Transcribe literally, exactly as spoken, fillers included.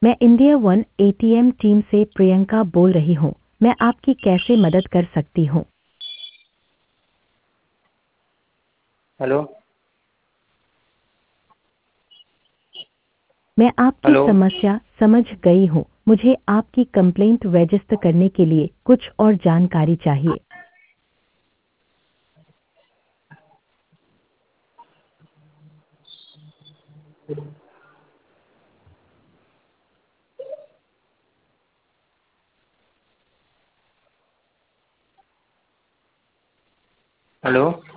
मैं India one ATM team से प्रियंका बोल रही हूँ। मैं आपकी कैसे मदद कर सकती हूँ? हेलो। मैं आपकी हेलो। समस्या समझ गई हूँ। मुझे आपकी कंप्लेंट रजिस्टर करने के लिए कुछ और जानकारी चाहिए। हेलो।